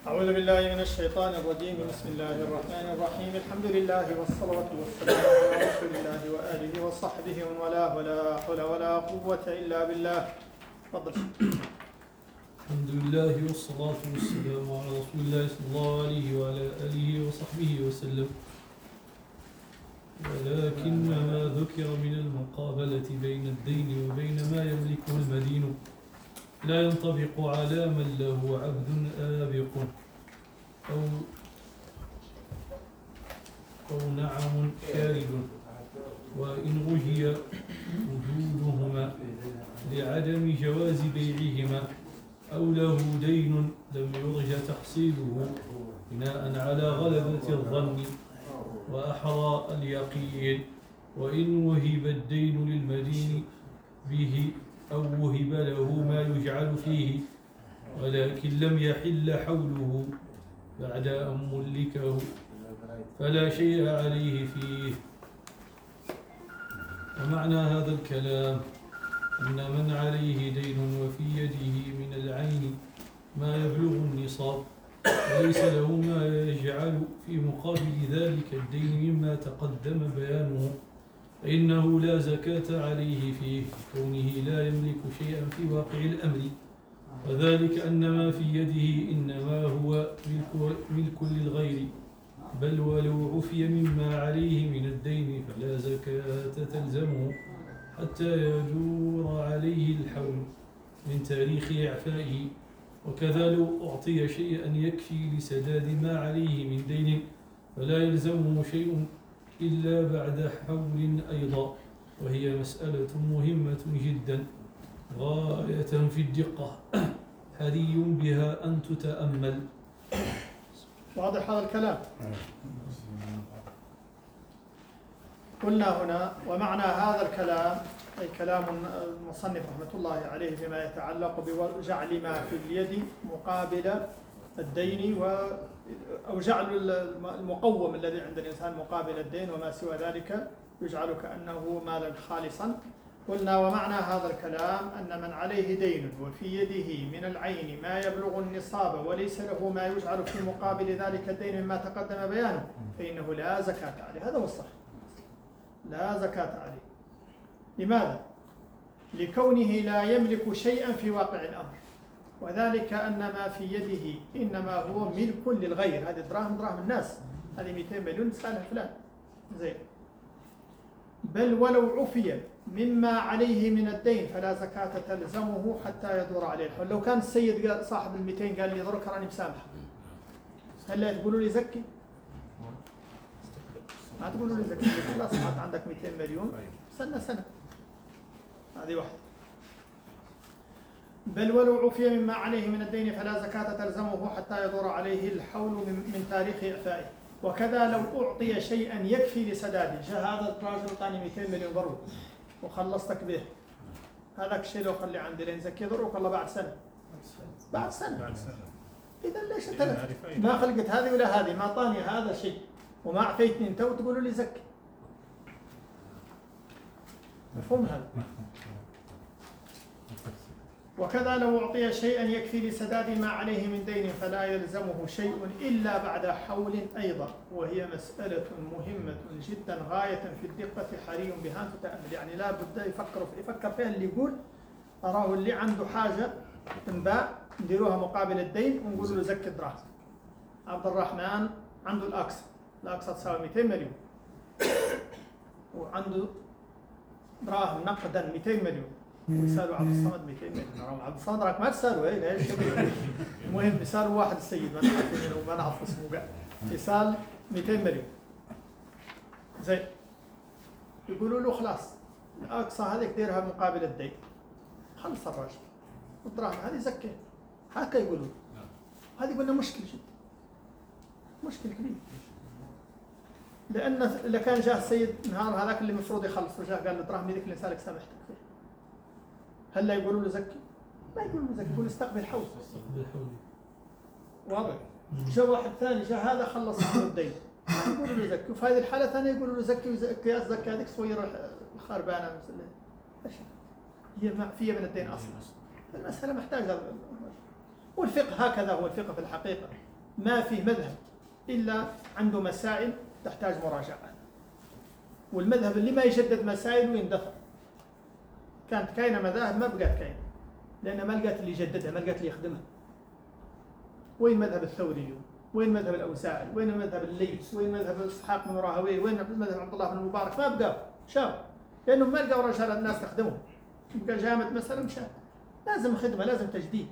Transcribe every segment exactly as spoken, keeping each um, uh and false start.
أعوذ بالله من الشيطان الرجيم. بسم الله الرحمن الرحيم. الحمد لله والصلاة والسلام على رسول الله وآله وصحبه ومن والاه، ولا حول ولا قوة إلا بالله. تفضل. الحمد لله والصلاة والسلام على رسول الله صلى الله عليه وعلى آله وصحبه وسلم. ولكن ما ذكر من المقابلة بين الدين وبين ما يملكه المدين لا ينطبق على من له عبد آبق أو أو نعم شارد، وإن غجي وجودهما لعدم جواز بيعهما أو له دين لم يرج تحصيله بناء على غلبة الظن وأحرى اليقين. وإن وهب الدين للمدين به أو وهب له ما يجعل فيه ولكن لم يحل حوله بعد أن ملكه فلا شيء عليه فيه. ومعنى هذا الكلام أن من عليه دين وفي يده من العين ما يبلغ النصاب وليس له ما يجعل في مقابل ذلك الدين مما تقدم بيانه فإنه لا زكاة عليه فيه كونه لا يملك شيئا في واقع الأمر، وذلك أن ما في يده إنما هو ملك, ملك للغير، بل ولو عفي مما عليه من الدين فلا زكاة تلزمه حتى يجور عليه الحول من تاريخ إعفائه. وكذا لو أعطي شيئا يكفي لسداد ما عليه من دين فلا يلزمه شيء إلا بعد حول أيضا، وهي مسألة مهمة جدا غاية في الدقة حري بها أن تتأمل. واضح هذا الكلام؟ قلنا هنا ومعنى هذا الكلام أي كلام المصنف رحمة الله عليه فيما يتعلق بجعل ما في اليد مقابل الدين و أو جعل المقوم الذي عند الإنسان مقابل الدين وما سوى ذلك يجعل كأنه مالا خالصا. قلنا ومعنى هذا الكلام أن من عليه دين وفي يده من العين ما يبلغ النصاب وليس له ما يجعل في مقابل ذلك الدين مما تقدم بيانه فإنه لا زكاة عليه. هذا هو الصح، لا زكاة عليه. لماذا؟ لكونه لا يملك شيئا في واقع الأمر، وذلك أن ما في يده إنما هو ملك للغير. هذه دراهم دراهم الناس، هذه مئتين مليون سالها فلان زين. بل ولو عفي مما عليه من الدين فلا زكاة تلزمه حتى يدور عليه الحول. لو كان السيد قال صاحب المئتين قال لي ذرك راني مسامح، هلا تقولوا لي زكي؟ ما تقولوا لي زكي، خلاص صارت عندك مئتين مليون سنة سنة. هذه واحدة. بل ولو عفي مما عليه من الدين فلا زكاة تلزمه حتى يدور عليه الحول من تاريخ إعفائه. وكذا لو أعطي شيئا يكفي لسداده، جاء هذا الراجل اعطاني مئتين مليون ضرب وخلصتك به، هذاك الشيء لو خلي عندي لين زكي ضربك والله بعد سنة بعد سنة إذا ليش أنت ما خلقت هذه ولا هذه؟ ما أعطاني هذا شيء وما أعطيتني أنت وتقولوا لي زكي. مفهوم هذا؟ وكذا لو أعطي شيئا يكفي لسداد ما عليه من دين فلا يلزمه شيء إلا بعد حول أيضا، وهي مسألة مهمة جدا غاية في الدقة حري بها أن تتأمل. يعني لا بد يفكر يفكر فيها اللي يقول أراه اللي عنده حاجة تنباع نديروها مقابل الدين ونقول له زكي دراهم. عبد الرحمن عنده الأكس، الأكس تساوي مئتين مليون وعنده دراهم نقدا مئتين مليون ويسالوا عبد الصمد مئتين مليون. عبد الصمد راك ما تسالوا ايه ليش؟ المهم يسالوا واحد السيد ما نعرف منه وما نعرف اسمه قاعد يسال مئتين مليون زين. يقولوا له خلاص الاقصى هذيك ديرها مقابل الدين، خلص الراجل الدراهم هذه زكي. هكا يقولوا. هذه قلنا مشكل جدا، مشكل كبير، لان اذا كان جاء السيد نهار هذاك اللي المفروض يخلص وجاء قال الدراهم هذيك اللي سالك سامحتك فيه، هل لا يقولوا له زكي؟ ما يقولوا له زكي، يقولوا استقبل حول. واضح؟ جاء واحد ثاني جاء هذا خلص عنه الدين ما يقولوا له زكي، وفي هذه الحالة ثانية يقولوا له زكي وزكي زكي هذيك صويرة الخربانة مثلا. هي معفية من الدين أصلا. المسألة محتاجة، والفقه هكذا هو الفقه في الحقيقة. ما في مذهب إلا عنده مسائل تحتاج مراجعة، والمذهب اللي ما يجدد مسائل ويندثر. كانت كاينة مذاهب ما بقت كاينة لأن ما لقت اللي يجددها، ما لقت اللي يخدمها. وين مذهب الثوري؟ وين مذهب الأوزاعي؟ وين مذهب الليث؟ وين مذهب إسحاق بن راهويه؟ وين مذهب عبد الله بن المبارك؟ ما بقوا، شاف لأنهم ما لقوا رجال الناس تخدمهم. بقى جامد مثلا مشان لازم خدمة، لازم تجديد.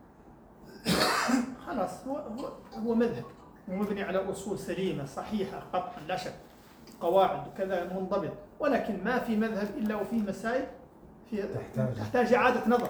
خلاص هو هو هو مذهب ومبني على أصول سليمة صحيحة قطعا لا شك، قواعد وكذا منضبط، ولكن ما في مذهب إلا وفيه مسائل في تحتاج تحتاج إعادة نظر.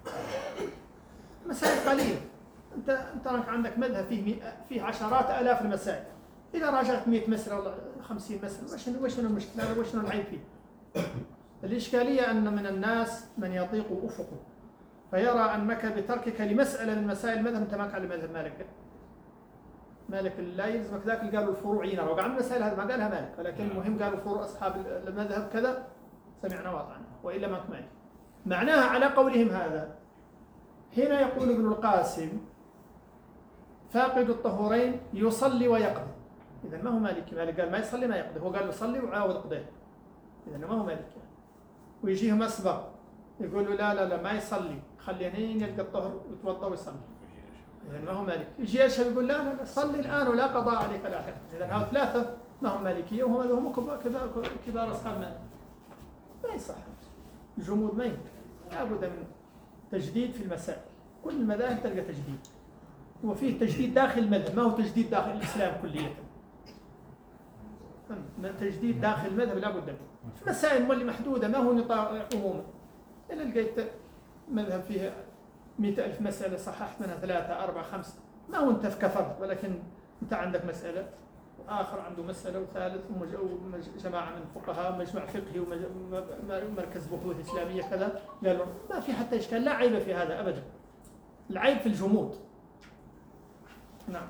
مسائل قليلة. أنت أنت عندك مذهب فيه فيه عشرات آلاف المسائل، إذا راجعت مئة مسألة ولا خمسين مسألة وش وش المشكلة؟ وش العيب فيه؟ الإشكالية أن من الناس من يضيق أفقه فيرى أنك بتركك لمسألة من مسائل المذهب أنت ما تعلم مذهب مالك. مالك لا يلزمك ذاك اللي قالوا الفروعيين، وقع عن المسائل هذا ما قالها مالك، ولكن المهم قالوا فروع أصحاب المذهب كذا سمعنا وأطعنا، وإلا ما كمان. معناها على قولهم هذا هنا يقول ابن القاسم فاقد الطهورين يصلي ويقضي. إذا ما هو مالكي، مالك قال ما يصلي ما يقضي، هو قال يصلي وعاود قضيه. إذا ما هو مالكي. ويجيه مسبق يقول له لا لا لا ما يصلي، خلينين يلقى الطهر ويتوضا ويصلي. إذا ما هو مالكي. يجي يشهد يقول لا لا لا صلي الآن ولا قضاء عليك الآخر. إذا هؤلاء ثلاثة ما هم مالكية وهم هم كبار كبار أصحاب مالك. ما يصح. الجمود ما يمكن. لابد من تجديد في المسائل. كل المذاهب تلقى تجديد. وفيه تجديد داخل المذهب، ما هو تجديد داخل الإسلام كلية. تجديد داخل المذهب لا بد منه. مسائل اللي محدودة ما هو نطاق عموما. إلا لقيت مذهب فيه مئة ألف مسألة صححت منها ثلاثة أربعة خمسة، ما هو أنت كفرت، ولكن أنت عندك مسألة وآخر عنده مسألة وثالث وجماعة من فقهاء مجمع فقهي ومركز بحوث إسلامية كذا، قالوا ما في حتى إشكال، لا عيب في هذا أبدا. العيب في الجمود. نعم.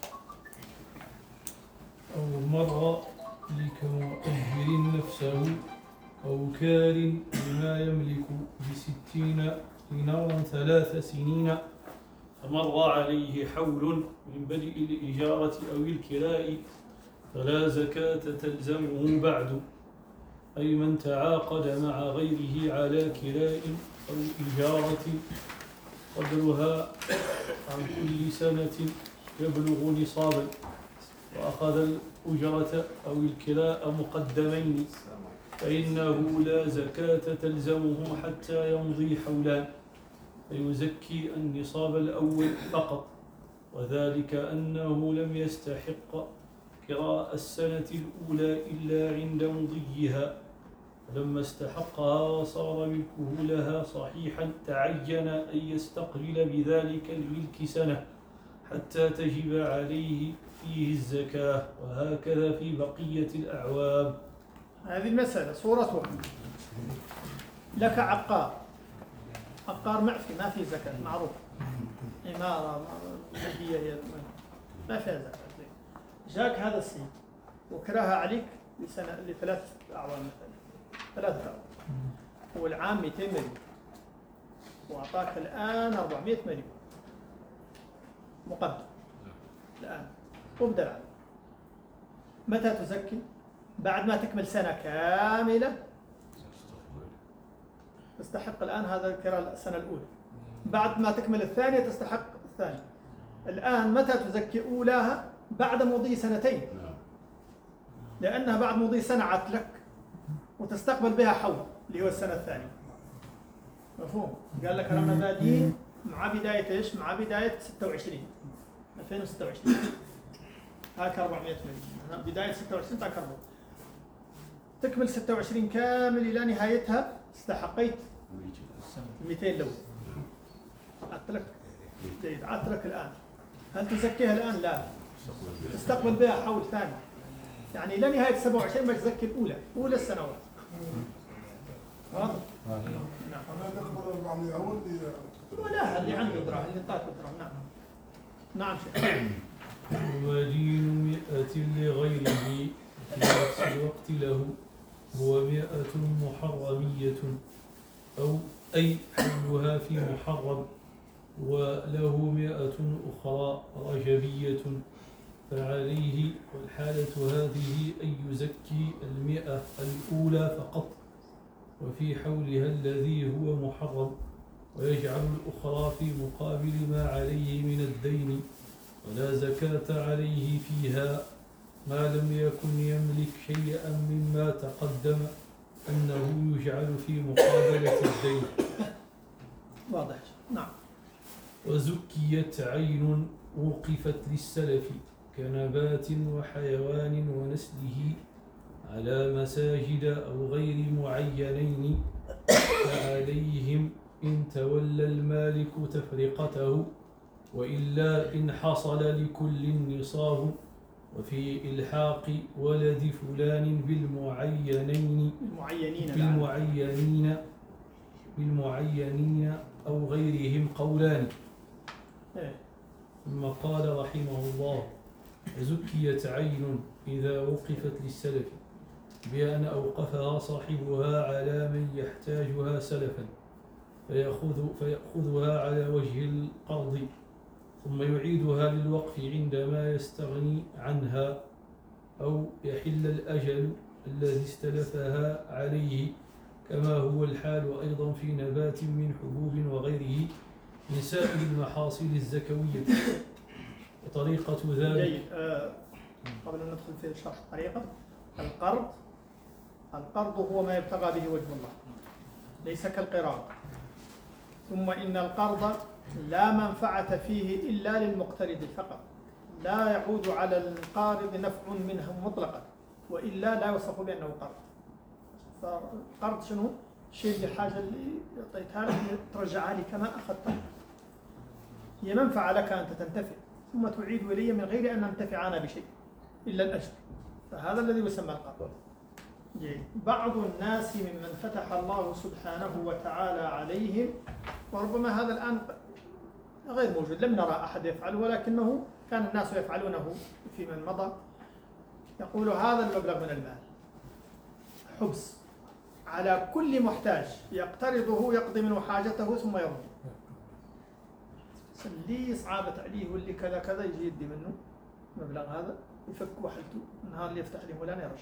أو مر لكمؤجر نفسه أو كار بما يملك بستين دينارا ثلاث سنين، فمر عليه حول من بدء الإجارة أو الكراء فلا زكاة تلزمه بعد، أي من تعاقد مع غيره على كراء أو إجارة قدرها عن كل سنة يبلغ نصابا، وأخذ الأجرة أو الكراء مقدمين، فإنه لا زكاة تلزمه حتى يمضي حولان، فيزكي النصاب الأول فقط، وذلك أنه لم يستحق كراء السنة الأولى إلا عند مضيها، فلما استحقها وصار ملكه لها صحيحا تعين أن يستقبل بذلك الملك سنة حتى تجب عليه فيه الزكاة، وهكذا في بقية الأعوام. هذه المسألة صورتها لك عقار، عقار معفي ما في زكاة معروف، إمارة ملكية ما فيها زكاة. جاك هذا السيد وكراها عليك لسنة لثلاث أعوام مثلا، ثلاثة أعوام، والعام مئتين مليون وأعطاك الآن أربعمئة مليون مقدم الآن وابدأ العام. متى تزكي؟ بعد ما تكمل سنة كاملة تستحق الآن هذا الكراء السنة الأولى، بعد ما تكمل الثانية تستحق الثانية. الآن متى تزكي أولاها؟ بعد مضي سنتين، لأنها بعد مضي سنة عاد لك وتستقبل بها حول اللي هو السنة الثانية. مفهوم؟ قال لك أنا بادين مع بداية إيش؟ مع بداية ستة وعشرين ألفين وستة وعشرين هاك أربعمئة مليون، بداية ستة وعشرين تاك أربعمئة، تكمل ستة وعشرين كامل إلى نهايتها استحقيت مئتين لو عطلك جيد عطلك الآن. هل تزكيها الآن؟ لا، تستقبل بها حول ثاني، يعني إلى نهاية سبعة وعشرين ما تزكي الأولى أولى السنوات. واضح؟ نعم. ولا اللي عنده دراهم اللي طاق دراهم. نعم نعم شيخ. ودين مئة لغيره في نفس الوقت له هو مئة محرمية، أو أي حلها في محرم، وله مئة أخرى رجبية فعليه، والحالة هذه أن يزكي المئة الأولى فقط وفي حولها الذي هو محرم، ويجعل الأخرى في مقابل ما عليه من الدين، ولا زكاة عليه فيها ما لم يكن يملك شيئا مما تقدم أنه يجعل في مقابلة الدين. واضح. نعم. وزكيت عين وقفت للسلف كنبات وحيوان ونسله على مساجد أو غير معينين، فعليهم إن تولى المالك تفرقته، وإلا إن حصل لكل نصاب، وفي إلحاق ولد فلان بالمعينين المعينين بالمعينين بالمعينين أو غيرهم قولان. ثم قال رحمه الله: زكيت عين إذا وقفت للسلف بأن أوقفها صاحبها على من يحتاجها سلفا فيأخذ فيأخذها على وجه القرض، ثم يعيدها للوقف عندما يستغني عنها أو يحل الأجل الذي استلفها عليه، كما هو الحال أيضا في نبات من حبوب وغيره من سائر المحاصيل الزكوية. وطريقة ذلك جيد. آه قبل أن ندخل في شرح الطريقة، القرض القرض هو ما يبتغى به وجه الله، ليس كالقراض. ثم إن القرض لا منفعة فيه إلا للمقترض فقط، لا يعود على القارض نفع منه مطلقا، وإلا لا يوصف بأنه قرض. فالقرض شنو؟ الشيء اللي حاجة اللي أعطيتها لك ترجعها لي كما أخذتها، هي منفعة لك أنت تنتفع، ثم تعيد إلي من غير أن ننتفع أنا بشيء إلا الأجر، فهذا الذي يسمى القرض. جيد. بعض الناس ممن فتح الله سبحانه وتعالى عليهم، وربما هذا الآن غير موجود، لم نرى أحد يفعله، ولكنه كان الناس يفعلونه في من مضى، يقول هذا المبلغ من المال حبس على كل محتاج يقترضه يقضي منه حاجته ثم يرد، اللي صعبت عليه واللي كذا كذا يجي يدي منه المبلغ هذا يفك وحلته، النهار اللي يفتح لي مولانا يرش.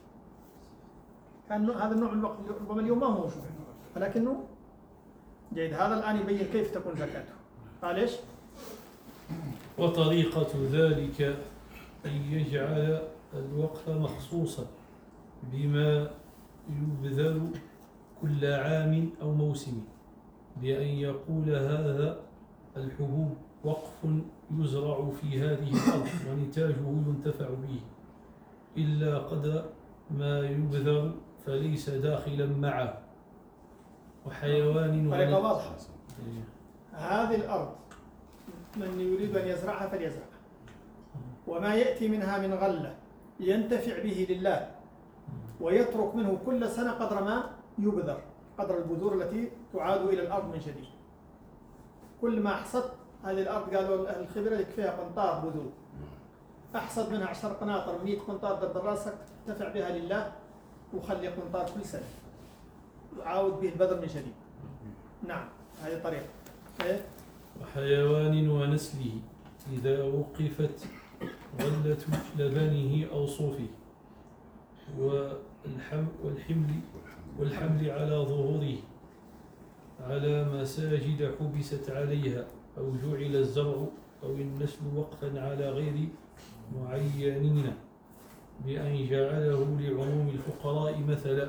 كان هذا النوع من الوقت ربما اليوم ما هو موجود، ولكنه جيد. هذا الآن يبين كيف تكون زكاته. قال ايش؟ وطريقة ذلك أن يجعل الوقف مخصوصا بما يبذل كل عام أو موسم، بأن يقول هذا الحبوب وقف يزرع في هذه الأرض ونتاجه ينتفع به، إلا قدر ما يبذل فليس داخلا معه. وحيوان طريقة واضحة. هذه الأرض من يريد أن يزرعها فليزرعها، وما يأتي منها من غلة ينتفع به لله، ويترك منه كل سنة قدر ما يبذر، قدر البذور التي تعاد إلى الأرض من جديد. كل ما أحصد هذه الأرض، قالوا أهل الخبرة يكفيها قنطار بذور، أحصد منها عشر قناطر مئة قنطار ضد راسك تنتفع بها لله، وخلي قنطار كل سنة يعاود به البذر من جديد. نعم، هذه طريقة. إيه؟ وحيوان ونسله إذا وقفت غلة لبنه أو صوفه والحمل والحمل والحمل على ظهوره على مساجد حبست عليها، أو جعل الزرع أو النسل وقفا على غير معينين، بأن جعله لعموم الفقراء مثلا.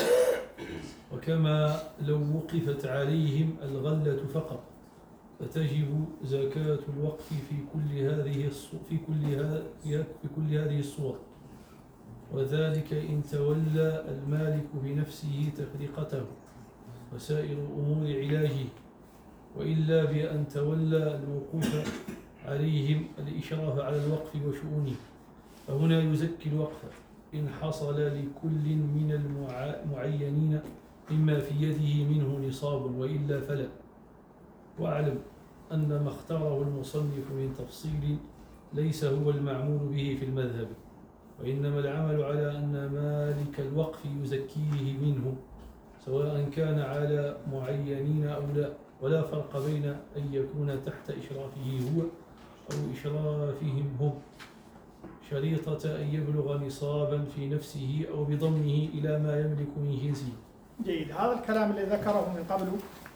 وكما لو وقفت عليهم الغلة فقط، فتجب زكاة الوقف في كل هذه في كل في كل هذه الصور، وذلك إن تولى المالك بنفسه تفرقته وسائر أمور علاجه، وإلا بأن تولى الوقوف عليهم الإشراف على الوقف وشؤونه، فهنا يزكي الوقف إن حصل لكل من المعينين مما في يده منه نصاب، وإلا فلا. واعلم أن ما اختاره المصنف من تفصيل ليس هو المعمول به في المذهب، وإنما العمل على أن مالك الوقف يزكيه منه، سواء كان على معينين أو لا، ولا فرق بين أن يكون تحت إشرافه هو أو إشرافهم هم، شريطة أن يبلغ نصابا في نفسه أو بضمه إلى ما يملك من جنسه. جيد. هذا الكلام الذي ذكره من قبل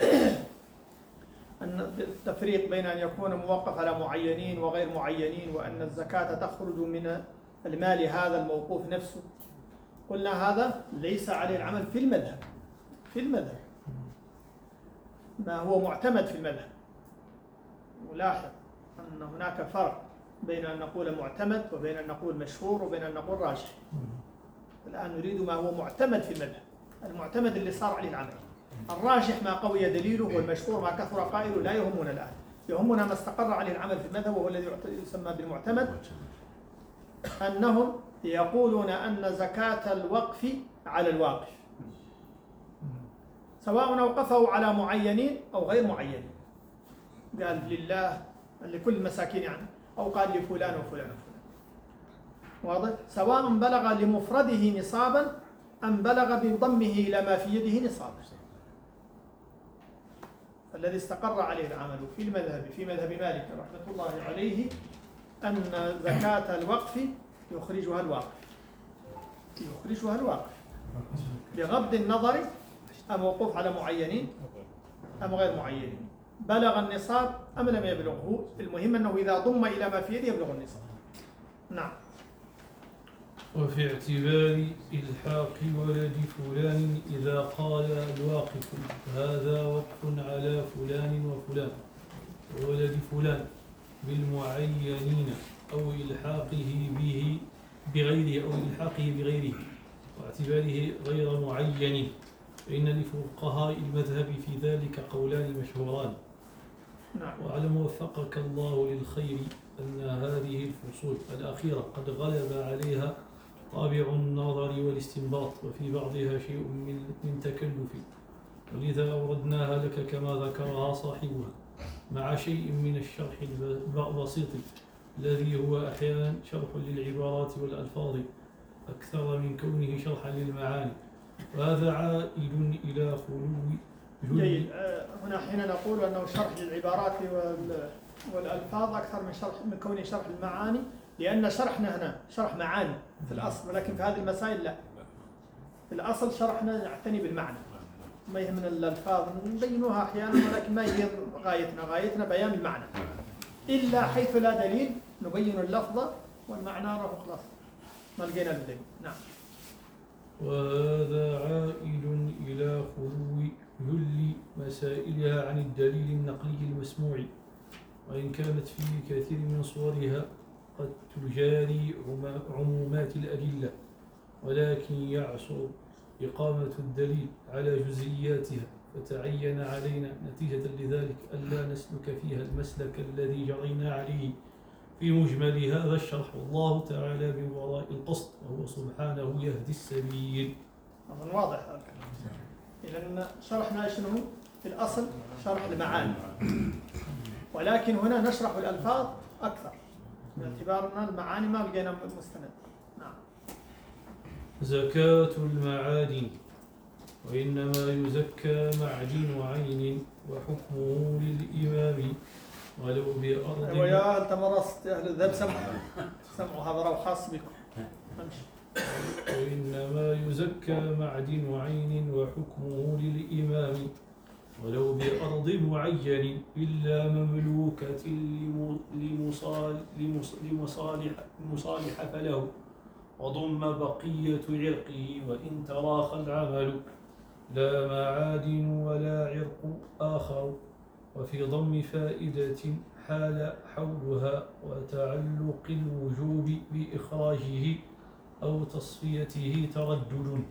أن التفريق بين أن يكون موقف على معينين وغير معينين، وأن الزكاة تخرج من المال هذا الموقوف نفسه، قلنا هذا ليس عليه العمل في المذهب. في المذهب ما هو معتمد في المذهب. ولاحظ أن هناك فرق بين أن نقول معتمد وبين أن نقول مشهور وبين أن نقول راجح. الآن نريد ما هو معتمد في المذهب. المعتمد اللي صار عليه العمل، الراجح ما قوي دليله، والمشهور ما كثر قائله. لا يهمنا الآن، يهمنا ما استقر عليه العمل في المذهب، وهو الذي يسمى بالمعتمد. أنهم يقولون أن زكاة الوقف على الواقف، سواء أوقفه على معينين أو غير معينين. قال لله لكل المساكين يعني، أو قال لفلان وفلان وفلان. واضح؟ سواء بلغ لمفرده نصابا أم بلغ بضمه إلى ما في يده نصابا. الذي استقر عليه العمل في المذهب في مذهب مالك رحمة الله عليه أن زكاة الوقف يخرجها الواقف، يخرجها الواقف بغض النظر أم وقوف على معينين أم غير معينين، بلغ النصاب أم لم يبلغه. المهم أنه إذا ضم إلى ما في يده يبلغ النصاب. نعم. وفي اعتبار إلحاق ولد فلان إذا قال الواقف هذا وقف على فلان وفلان وولد فلان بالمعينين أو إلحاقه به بغيره أو إلحاقه بغيره واعتباره غير معين، فإن لفقهاء المذهب في ذلك قولان مشهوران. نعم. وعلم وفقك الله للخير أن هذه الفصول الأخيرة قد غلب عليها طابع النظر والاستنباط، وفي بعضها شيء من من تكلف، ولذا أوردناها لك كما ذكرها صاحبها مع شيء من الشرح البسيط الذي هو أحيانا شرح للعبارات والألفاظ أكثر من كونه شرحا للمعاني، وهذا عائد إلى خلو جيد. هنا حين نقول أنه شرح للعبارات والألفاظ أكثر من شرح من كونه شرح المعاني، لأن شرحنا هنا شرح معاني في الأصل، ولكن في هذه المسائل لا. في الأصل شرحنا يعتني بالمعنى، ما يهمنا الألفاظ نبينوها أحيانا، ولكن ما هي غايتنا، غايتنا بيان المعنى، إلا حيث لا دليل نبين اللفظ والمعنى راهو خلاص ما لقينا الدليل. نعم. وهذا عائد إلى خلو جل مسائلها عن الدليل النقلي المسموع، وإن كانت في كثير من صورها قد تجاري عمومات الأدلة، ولكن يعصر إقامة الدليل على جزئياتها، فتعين علينا نتيجة لذلك ألا نسلك فيها المسلك الذي جرينا عليه في مجمل هذا الشرح، والله تعالى من وراء القصد وهو سبحانه يهدي السبيل. أظن واضح هذا الكلام. إذن شرحنا شنو في الأصل شرح المعاني، ولكن هنا نشرح الألفاظ أكثر باعتبارنا المعاني ما لقينا مستند. نعم. زكاة المعادن، وإنما يزكى معدن عين وحكمه للإمام ولو بأرض. أيوة يا أنت مرست أهل الذهب سمعوا سمعوا هذا رو خاص بكم. امشي. وإنما يزكى معدن عين وحكمه للإمام ولو بأرض معين إلا مملوكة لمصالح لمصالح فله، وضم بقية عرقه وإن تراخى العمل لا معادن ولا عرق آخر، وفي ضم فائدة حال حولها وتعلق الوجوب بإخراجه أو تصفيته تردد.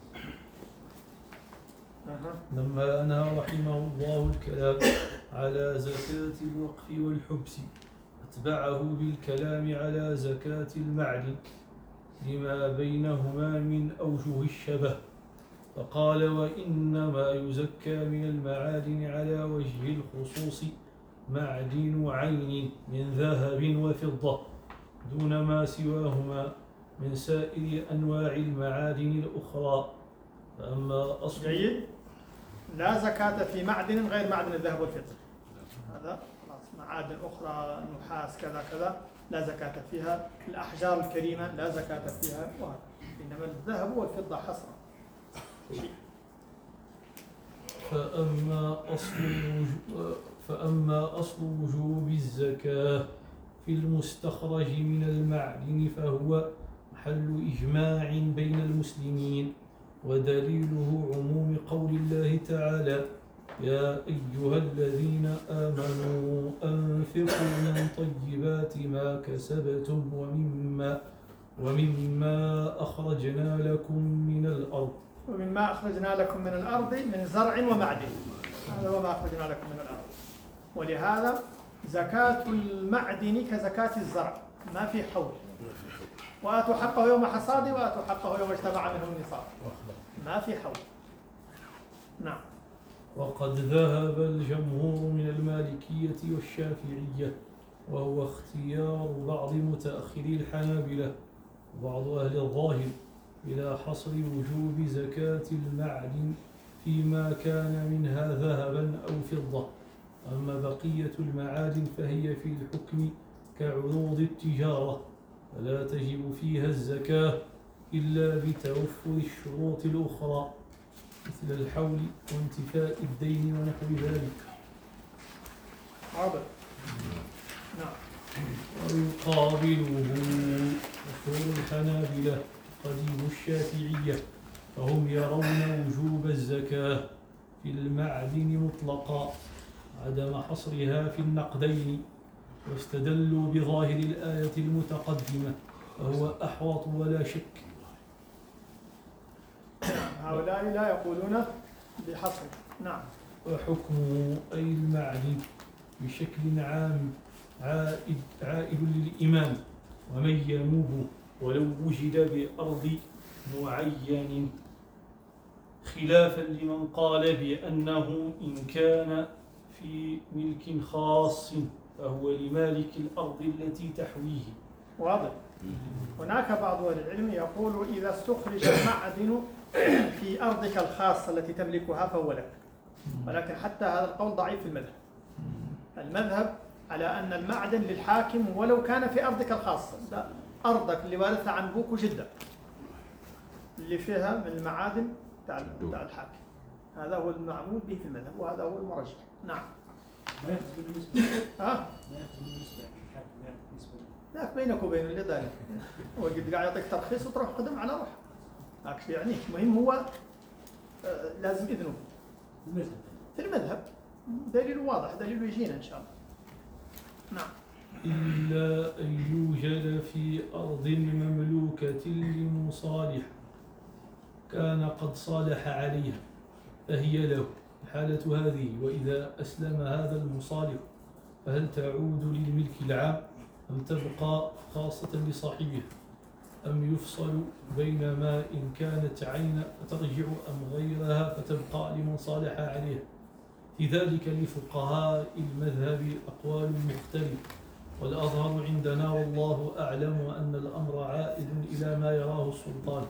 لما أنهى رحمه الله الكلام على زكاة الوقف والحبس أتبعه بالكلام على زكاة المعدن لما بينهما من أوجه الشبه، فقال وإنما يزكى من المعادن على وجه الخصوص معدن عين من ذهب وفضة دون ما سواهما من سائر أنواع المعادن الأخرى. فأما أصل جيد. لا زكاة في معدن غير معدن الذهب والفضة. هذا خلاص. معادن أخرى نحاس كذا كذا لا زكاة فيها. الأحجار الكريمة لا زكاة فيها، إنما الذهب والفضة حصرا. فأما أصل فأما أصل وجوب الزكاة في المستخرج من المعدن فهو محل إجماع بين المسلمين، ودليله عموم قول الله تعالى: يا أيها الذين آمنوا أنفقوا من طيبات ما كسبتم ومما ومما أخرجنا لكم من الأرض ومما أخرجنا لكم من الأرض من زرع ومعدن. هذا هو ما أخرجنا لكم من الأرض. ولهذا زكاة المعدن كزكاة الزرع، ما في حول. وآتوا حقه يوم حصاده وآتوا حقه يوم اجتمع منه النصاب، ما في حول. نعم. وقد ذهب الجمهور من المالكية والشافعية، وهو اختيار بعض متأخري الحنابلة وبعض أهل الظاهر، إلى حصر وجوب زكاة المعدن فيما كان منها ذهبا أو فضة. أما بقية المعادن فهي في الحكم كعروض التجارة، فلا تجب فيها الزكاة إلا بتوفر الشروط الأخرى مثل الحول وانتفاء الدين ونحو ذلك. واضح. نعم. ويقابله أصول الحنابلة قديم الشافعية، فهم يرون وجوب الزكاة في المعدن مطلقا عدم حصرها في النقدين، واستدلوا بظاهر الآية المتقدمة، وهو أحوط ولا شك. هؤلاء لا يقولون بحصر. نعم. وحكمه أي المعدن بشكل عام عائد, عائد للإمام ومن ينوه ولو وجد بأرض معين، خلافا لمن قال بأنه إن كان في ملك خاص فهو لمالك الأرض التي تحويه. واضح. هناك بعض أهل العلم يقول إذا استخرج المعدن في أرضك الخاصة التي تملكها فهو لك، ولكن حتى هذا القول ضعيف في المذهب. المذهب على أن المعدن للحاكم ولو كان في أرضك الخاصة، لا، أرضك اللي وارثها عن أبوك وجدك اللي فيها من المعادن تاع الحاكم، هذا هو المعمول به في المذهب وهذا هو المرجح. نعم. ما يحسب بالنسبة ها؟ ما يحسب بالنسبة للحاكم، ما يحسب بالنسبة لا بينك وبينه اللي ذلك هو قد قاعد يعطيك ترخيص وتروح قدم على روح هاك يعني. المهم هو آه لازم إذنه المذهب. في المذهب دليل واضح، دليل يجينا إن شاء الله. نعم. إلا أن يوجد في أرض مملوكة لمصالح كان قد صالح عليها فهي له الحالة هذه. وإذا أسلم هذا المصالح فهل تعود للملك العام أم تبقى خاصة لصاحبها، أم يفصل بين ما إن كانت عين فترجع أم غيرها فتبقى لمن صالح عليها؟ في ذلك لفقهاء المذهب أقوال مختلفة، والأظهر عندنا والله أعلم أن الأمر عائد إلى ما يراه السلطان.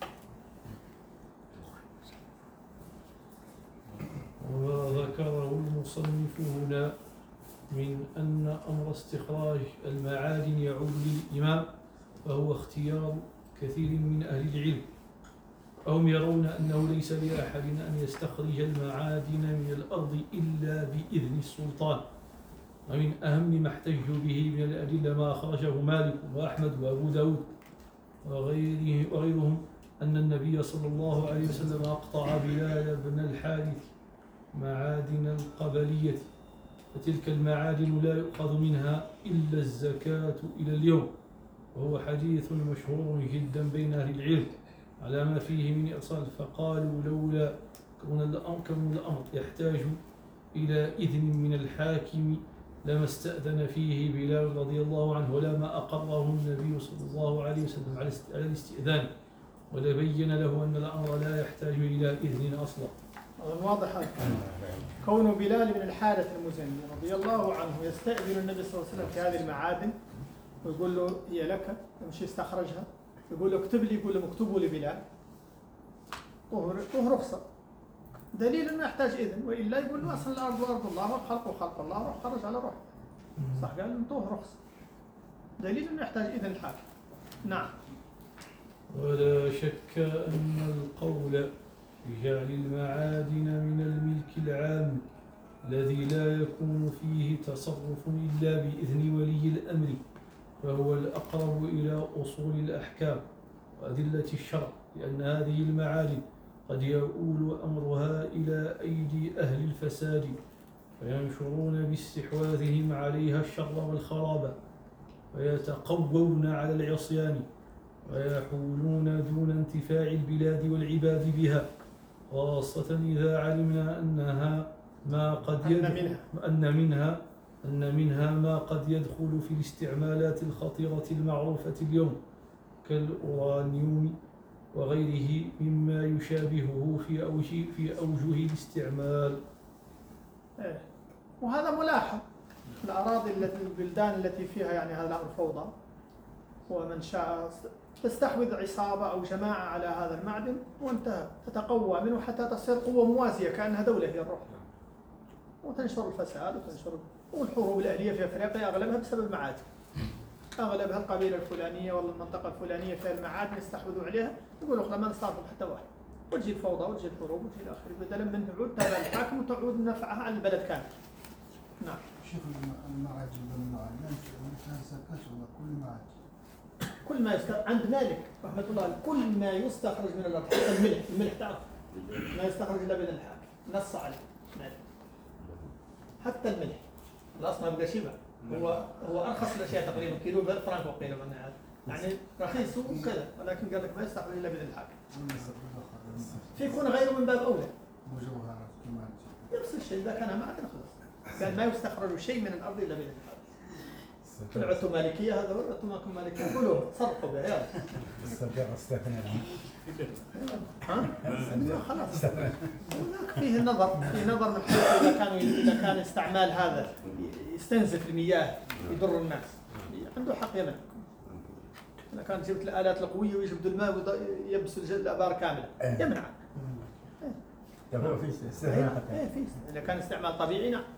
وما ذكره المصنف هنا من أن أمر استخراج المعادن يعود للإمام فهو اختيار كثير من أهل العلم، فهم يرون أنه ليس لأحد أن يستخرج المعادن من الأرض إلا بإذن السلطان. ومن أهم ما احتجوا به من الأدلة ما أخرجه مالك وأحمد وأبو داود وغيره وغيرهم أن النبي صلى الله عليه وسلم أقطع بلال بن الحارث معادن القبلية، فتلك المعادن لا يؤخذ منها إلا الزكاة إلى اليوم. وهو حديث مشهور جدا بين أهل العلم على ما فيه من إرسال، فقالوا لولا كون الأمر, كون الأمر يحتاج إلى إذن من الحاكم لما استأذن فيه بلال رضي الله عنه ولما أقره النبي صلى الله عليه وسلم على الاستئذان، ولبين له أن الأمر لا يحتاج إلى إذن أصلا. واضح هذا. كون بلال بن الحارث المزني رضي الله عنه يستأذن النبي صلى الله عليه وسلم في هذه المعادن ويقول له هي لك، يمشي يستخرجها، يقول له اكتب لي، يقول له مكتوب لبلال، طه رخصة. دليل انه يحتاج اذن، والا يقول له اصلا الارض ارض الله والخلق خلق الله، روح خرج على روح. صح، قال انطوه رخص. دليل انه يحتاج اذن الحاكم. نعم. ولا شك أن القول بجعل المعادن من الملك العام الذي لا يكون فيه تصرف إلا بإذن ولي الأمر فهو الأقرب إلى أصول الأحكام وأدلة الشرع، لأن هذه المعادن قد يؤول أمرها إلى أيدي أهل الفساد فينشرون باستحواذهم عليها الشر والخراب ويتقوون على العصيان ويحولون دون انتفاع البلاد والعباد بها، خاصة إذا علمنا أنها ما قد أن يدخل منها. أن منها أن منها ما قد يدخل في الاستعمالات الخطيرة المعروفة اليوم كالأورانيوم وغيره مما يشابهه في أوجه في أوجه الاستعمال. إيه. وهذا ملاحظ. الأراضي التي البلدان التي فيها يعني هذا الأمر فوضى، ومن شاء تستحوذ عصابة أو جماعة على هذا المعدن وانتهى، تتقوى منه حتى تصير قوة موازية كأنها دولة هي الروح، وتنشر الفساد وتنشر. والحروب الأهلية في أفريقيا أغلبها بسبب المعادن. أغلبها القبيلة الفلانية ولا المنطقة الفلانية فيها المعادن يستحوذوا عليها، يقولوا خلاص ما نستعرض حتى واحد، وتجي الفوضى وتجي الحروب وتجي الى اخره، بدلا من تعود تابع الحاكم وتعود نفعها على البلد كامل. نعم. شوف المعاجم والمعادن كان سكت ولا كل معاجم. كل ما يست... عند مالك رحمه الله كل ما يستخرج من الارض، حتى الملح، الملح تعرف ما يستخرج الا بإذن الحاكم، نص عليه مالك. حتى الملح الاصل ما بقى شيء، هو هو ارخص الاشياء تقريبا كيلو ب فرنك وقيل من هذا، يعني رخيص وكذا، ولكن قال لك ما يستخرج الا بإذن الحاكم. فيكون غيره من باب اولى. مجوهرات كمان. نفس الشيء اذا كان معدن خلاص. قال ما يستخرج شيء من الارض الا بإذن الحاكم. طلعتوا مالكيه هذا ولا انتم ماكم مالكيه؟ قولوا تصرفوا بها يلا. استرجع استثنى ها؟ خلاص. هناك فيه نظر، فيه نظر من حيث اذا كانوا اذا كان استعمال هذا يستنزف المياه يضر الناس، عنده حق يمنع. اذا كان جبت الالات القويه ويجبدوا الماء ويبسوا الابار كامله يمنع. يقول في استثناء حتى. ايه في اذا كان استعمال طبيعي نعم.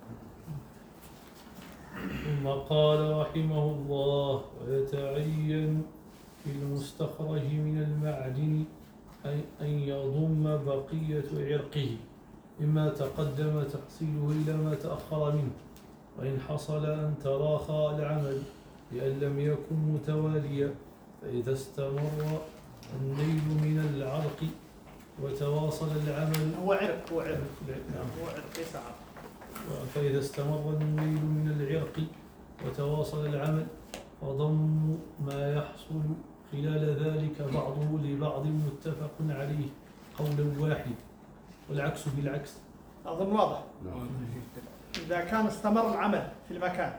ثم قال رحمه الله: ويتعين في المستخرج من المعدن أن يضم بقية عرقه مما تقدم تحصيله إلى ما تأخر منه، وإن حصل أن تراخى العمل لأن لم يكن متواليا، فإذا استمر النيل من العرق وتواصل العمل هو عرق هو عرق نعم. هو عرق ليس عرق. فإذا استمر النيل من العرق وتواصل العمل فضم ما يحصل خلال ذلك بعضه لبعض متفق عليه قولا واحد، والعكس بالعكس. اظن واضح. اذا كان استمر العمل في المكان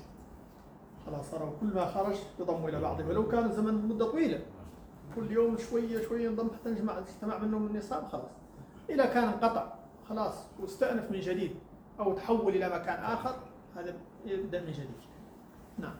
خلاص صار كل ما خرج يضم الى بعضه، ولو كان زمن مده طويله كل يوم شويه شويه ينضم حتى نجمع اجتمع منه من النصاب خلاص. اذا كان انقطع خلاص واستأنف من جديد او تحول الى مكان اخر هذا يبدا من جديد. نعم.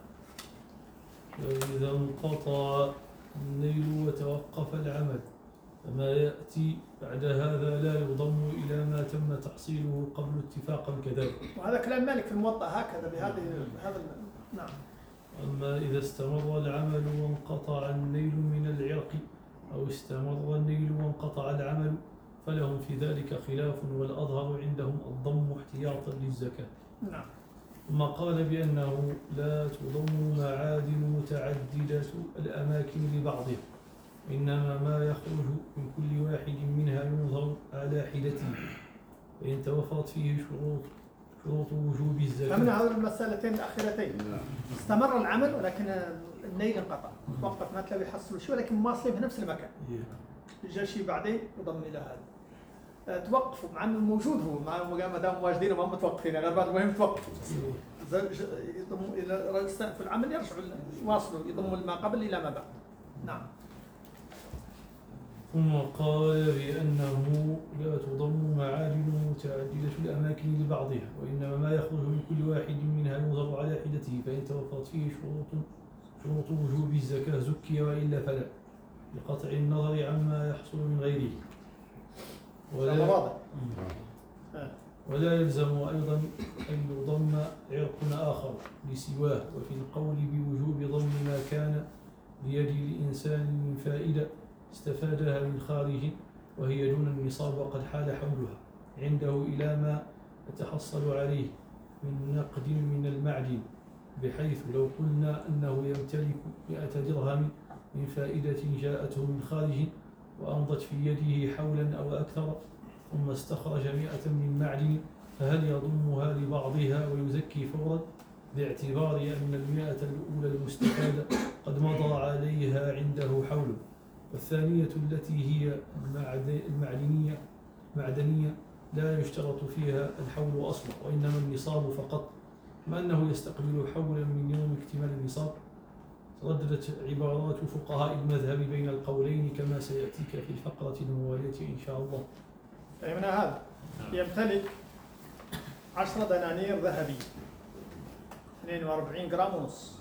فإذا انقطع النيل وتوقف العمل فما يأتي بعد هذا لا يضم إلى ما تم تحصيله قبل اتفاقا كذلك. وهذا كلام مالك في الموطأ هكذا بهذه هذا. نعم. أما إذا استمر العمل وانقطع النيل من العرق أو استمر النيل وانقطع العمل فلهم في ذلك خلاف، والأظهر عندهم الضم احتياطا للزكاة. نعم. ثم قال بأنه لا تضم معادن متعددة الأماكن لبعضها، إنما ما يخرج من كل واحد منها ينظر على حدته، وإن توفرت فيه شروط شروط وجوب الزكاة. فمن هذه المسألتين الأخيرتين استمر العمل ولكن النيل انقطع، توقف ما تلاقي يحصلوا شيء ولكن مواصلين في نفس المكان. جاء شيء بعدين يضم إلى هذا. توقفوا مع انه موجود هو مع ما دام واجدين وما متوقفين، غير بعد المهم توقفوا. يضموا الى في العمل يرجعوا يواصلوا يضموا ما قبل الى ما بعد. نعم. ثم قال بأنه لا تضم معادن متعددة الأماكن لبعضها، وإنما ما يخرج من كل واحد منها ينظر على حدته، فإن توفرت فيه شروط شروط وجوب الزكاة زكي وإلا فلا، بقطع النظر عما يحصل من غيره. ولا واضح. آه. ولا يلزم أيضا أن يضم عرق آخر لسواه، وفي القول بوجوب ضم ما كان بيد الإنسان من فائدة استفادها من خارج وهي دون النصاب وقد حال حولها عنده إلى ما يتحصل عليه من نقد من المعدن، بحيث لو قلنا أنه يمتلك مئة درهم من فائدة جاءته من خارج وأمضت في يده حولا أو أكثر ثم استخرج مئة من معدن، فهل يضمها لبعضها ويزكي فورا باعتبار أن المئة الأولى المستفادة قد مضى عليها عنده حول؟ والثانية التي هي المعدنية معدنية لا يشترط فيها الحول أصلا وإنما النصاب فقط، مع أنه يستقبل حولا من يوم اكتمال النصاب. ترددت عبارات فقهاء المذهب بين القولين كما سيأتيك في الفقرة الموالية إن شاء الله. فهمنا هذا. يمتلك عشرة دنانير ذهبية اثنين وأربعين جرام ونص،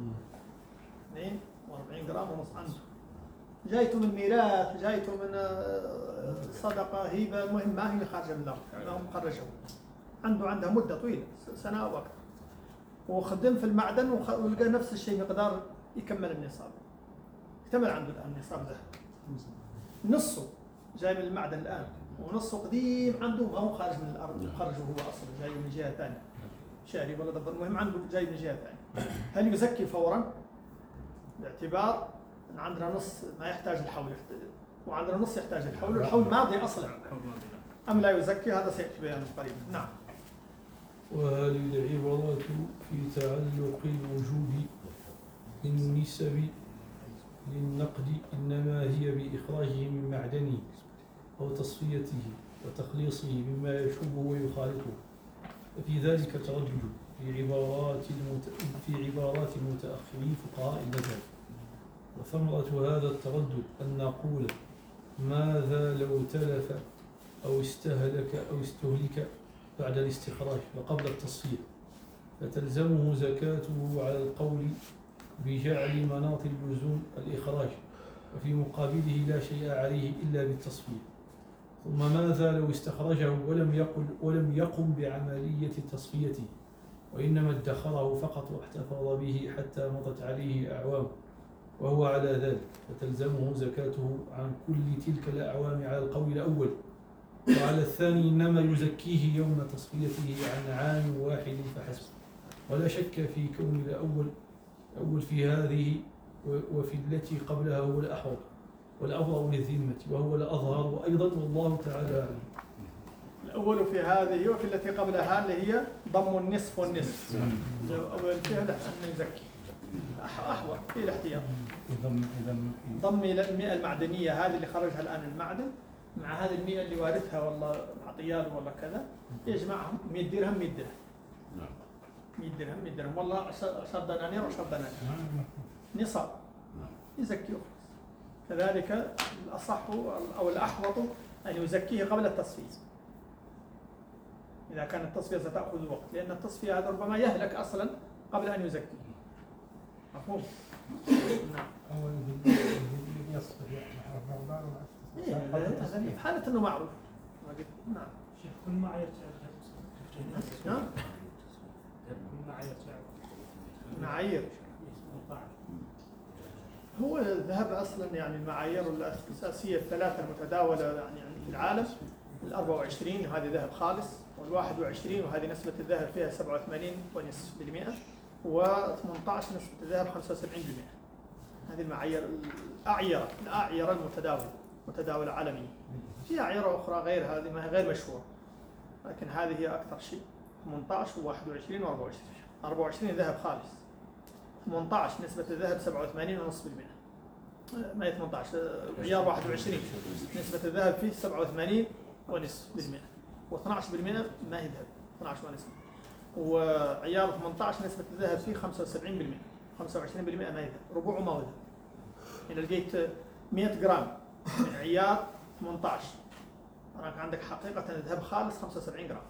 اثنين وأربعين جرام ونص عنده، جايته من ميراث، جايته من صدقة، هبة، المهم ما هي خارجة من الأرض، يعني هم خرجوا عنده عندها مدة طويلة سنة أو أكثر، وخدم في المعدن ولقى نفس الشيء مقدار يكمل النصاب، اكتمل عنده الآن نصاب ذهب، نصه جاي من المعدن الآن ونصه قديم عنده ما هو خارج من الأرض، خرجه هو أصلا جاي من جهة ثانية شاري ولا دبر، المهم عنده جاي من جهة ثانية. هل يزكي فورا باعتبار أن عندنا نص ما يحتاج الحول وعندنا نص يحتاج الحول، والحول ماضي أصلا، أم لا يزكي؟ هذا سيأتي بيانه قريبا. نعم. وهذه العبارات في تعلق الوجوب بالنسب للنقد إنما هي بإخراجه من معدنه أو تصفيته وتخليصه مما يشوبه ويخالطه، وفي ذلك تردد في عبارات المت... في عبارات المتأخرين فقهاء المذهب. وثمرة هذا التردد أن نقول ماذا لو تلف أو استهلك أو استهلك بعد الاستخراج وقبل التصفية، فتلزمه زكاته على القول بجعل مناط اللزوم الإخراج، وفي مقابله لا شيء عليه إلا بالتصفية. ثم ماذا لو استخرجه ولم يقل ولم يقم بعملية تصفيته وإنما ادخره فقط واحتفظ به حتى مضت عليه أعوام وهو على ذلك، فتلزمه زكاته عن كل تلك الأعوام على القول الأول، وعلى الثاني إنما يزكيه يوم تصفيته عن عام واحد فحسب. ولا شك في كون الأول أول في هذه وفي التي قبلها هو الأحوط والأبرأ للذمة وهو الأظهر أيضا، والله تعالى أعلم. الأول في هذه وفي التي قبلها اللي هي ضم النصف والنصف، أول فيها لا أن يزكي أحوط في الاحتياط. ضم المئة المعدنية هذه اللي خرجها الآن المعدن مع هذه المئة اللي وارثها والله عطيال ولا كذا، يجمعهم مئة درهم مئة درهم مئة درهم مئة درهم، والله عشر دنانير وعشر دنانير نصاب يزكي. كذلك الأصح أو الأحوط أن يزكيه قبل التصفية إذا كانت التصفية ستأخذ وقت، لأن التصفية هذا ربما يهلك أصلا قبل أن يزكيه. مفهوم؟ نعم. إيه هذا في حالة أنه معروف. نعم. شيخ كل معايير نعم. كل معايير معايير هو الذهب أصلا يعني المعايير الأساسية الثلاثة المتداولة يعني في العالم، الأربعة وعشرين هذه ذهب خالص، والواحد وعشرين وهذه نسبة الذهب فيها سبعة وثمانين ونصف بالمئة، وثمانية عشر نسبة الذهب خمسة وسبعين بالمئة. هذه المعايير الأعيرة الأعيرة المتداولة متداولة عالميا. في أعيرة أخرى غير هذه ما هي غير مشهورة، لكن هذه هي أكثر شيء. ثمانية عشر وواحد وعشرين وأربعة وعشرين. أربعة وعشرين ذهب خالص، ثمانية عشر نسبة الذهب سبعة وثمانين ونصف بالمئة. ما هي ثمانية عشر عيار واحد وعشرين نسبة الذهب فيه سبعة وثمانين ونصف بالمئة، و12 بالمئة ما هي ذهب اثني عشر ونصف. وعيار ثمانية عشر نسبة الذهب فيه خمسة وسبعين بالمئة، خمسة وعشرين بالمئة ما هي ذهب، ربعه ما هو ذهب. إذا لقيت مئة جرام من عيار ثمانية عشر راك عندك حقيقة الذهب خالص خمسة وسبعين جرام.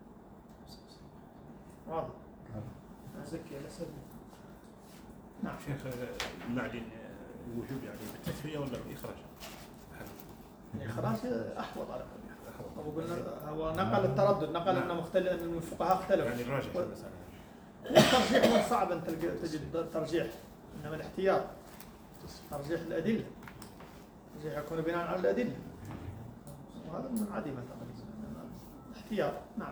واضح؟ زكي على سبيل. نعم. شيخ المعدن الوجوب يعني بالتسوية ولا بالإخراج؟ الإخراج أحوط على كل هو قلنا هو نقل التردد، نقل أن مختلف أن الفقهاء اختلفوا. يعني الراجح في المسألة. الترجيح من صعب أن تلقى تجد ترجيح، إنما الاحتياط ترجيح الأدلة، الترجيح يكون بناء على الأدلة، وهذا من عديمة الاحتياط. نعم.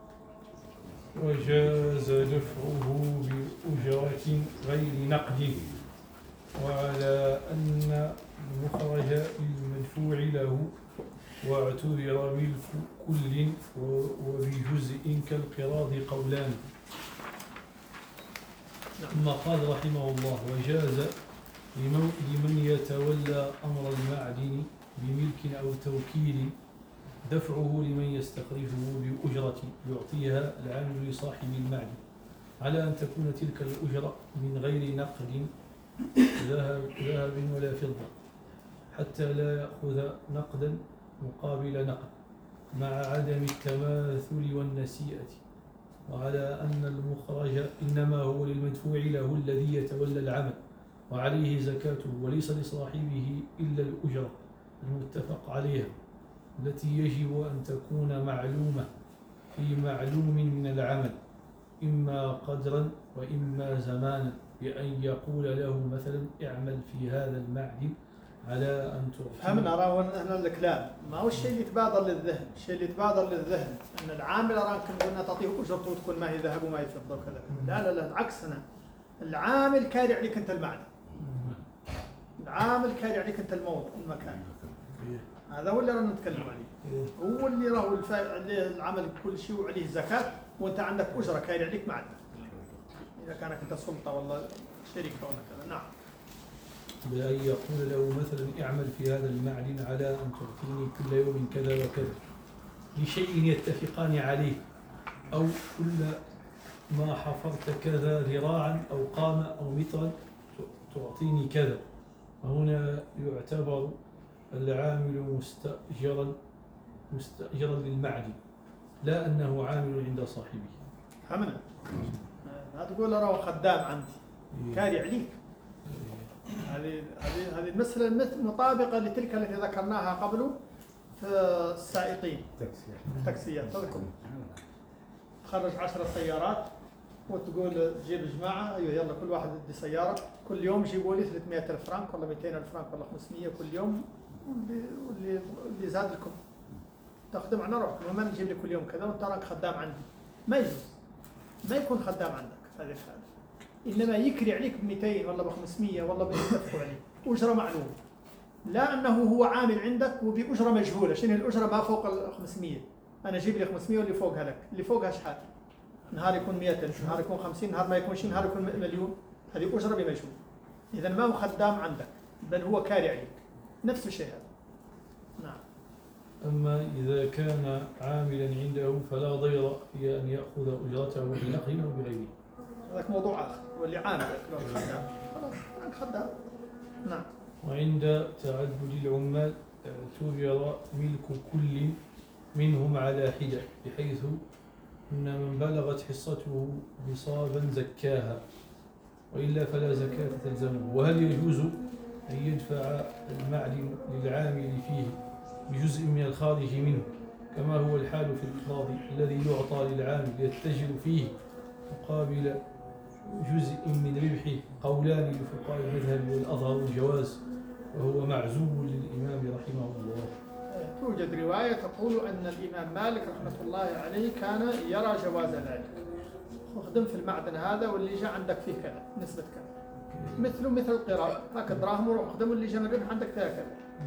وجاز دفعه بأجرة غير نقد، وعلى أن المخرج للمدفوع له واعتبر ملك كل وبجزء كالقراض قولان. ثم قال رحمه الله: وجاز لمن يتولى أمر المعدن بملك أو توكيل دفعه لمن يستخرجه بأجرة يعطيها العامل لصاحب المعدن، على أن تكون تلك الأجرة من غير نقد ذهب, ذهب ولا فضة، حتى لا يأخذ نقدا مقابل نقد، مع عدم التماثل والنسيئة، وعلى أن المخرج إنما هو للمدفوع له الذي يتولى العمل وعليه زكاته، وليس لصاحبه إلا الأجرة المتفق عليها التي يجب أن تكون معلومة في معلوم من العمل، إما قدرا وإما زمانا، بأن يقول له مثلا: اعمل في هذا المعدن على أن تعطيه. فهمنا راهو هنا الكلام ما هو الشيء اللي يتبادر للذهن، الشيء اللي يتبادر للذهن أن العامل راه كنا تعطيه أجرته وتكون ما هي ذهب وما هي فضة وكذا. لا لا لا العكس، هنا العامل كاري عليك أنت المعدن، العامل كاري عليك أنت الموضع المكان، هذا هو اللي رانا نتكلم عليه، هو اللي راهو عليه العمل كل شيء وعليه زكاة، وأنت عندك أجرة كاري عليك معدن، إذا كانت أنت سلطة ولا شركة ولا كذا. نعم. بأن يقول له مثلا: اعمل في هذا المعدن على أن تعطيني كل يوم كذا وكذا، لشيء يتفقان عليه، أو كل ما حفرت كذا ذراعا أو قام أو مترا تعطيني كذا. وهنا يعتبر العامل مستأجرا مستأجرا للمعدن، لا أنه عامل عند صاحبه. فهمنا؟ لا تقول راهو خدام عندي كاري عليك. هذه هذه هذه المسألة مطابقة لتلك التي ذكرناها قبل في السائقين التاكسيات. تذكر تخرج عشر سيارات وتقول جيب جماعة، أيوه يلا كل واحد يدي سيارة، كل يوم جيبوا لي ثلاثمائة ألف فرنك ولا مئتين ألف فرنك ولا خمسمائة كل يوم، واللي اللي زاد لكم تخدم على روحكم، وما نجيب لي كل يوم كذا وأنت راك خدام عندي. ما يجوز، ما يكون خدام عندك هذه الحالة، إنما يكري عليك ب مئتين ولا ب خمسمائة ولا بيتفقوا عليه أجرة معلومة، لا أنه هو عامل عندك وبأجرة مجهولة. شنو الأجرة؟ ما فوق ال خمسمائة، أنا أجيب لي خمسمائة واللي فوقها لك، اللي فوقها شحال؟ نهار يكون مئة ألف، نهار يكون خمسين، نهار ما يكونش، نهار يكون مليون. هذه أجرة بمجهول. إذا ما هو خدام عندك بل هو كاري عليك، نفس الشيء هذا. نعم. أما إذا كان عاملا عنده فلا ضير في أن يأخذ أجرته بنقد أو بغيره. هذاك موضوع آخر، واللي عامل خدام خلاص خدام. نعم. وعند تعدد العمال اعتبر ملك كل منهم على حدة، بحيث أن من بلغت حصته نصابا زكاها، وإلا فلا زكاة تلزمه. وهل يجوز أن يدفع المعدن للعامل فيه بجزء من الخارج منه، كما هو الحال في الإقراض الذي يعطى للعامل يتجر فيه مقابل جزء من ربحه؟ قولان لفقهاء المذهب، والأظهر الجواز، وهو معزوم للإمام رحمه الله. توجد رواية تقول أن الإمام مالك رحمة الله عليه كان يرى جواز ذلك، اخدم في المعدن هذا واللي جاء عندك فيه كذا نسبة كذا، مثله مثل القراء، هاك دراهم وروح اخدم واللي جاء من الربح عندك كذا،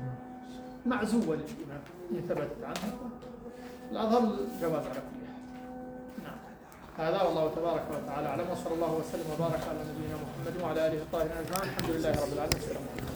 معزوة للإمام يثبت عنه. الأظهر الجواز على كل حال. نعم. هذا والله تبارك وتعالى أعلم، وصلى الله وسلم وبارك على نبينا محمد وعلى آله الطاهرين أجمعين. الحمد لله رب العالمين.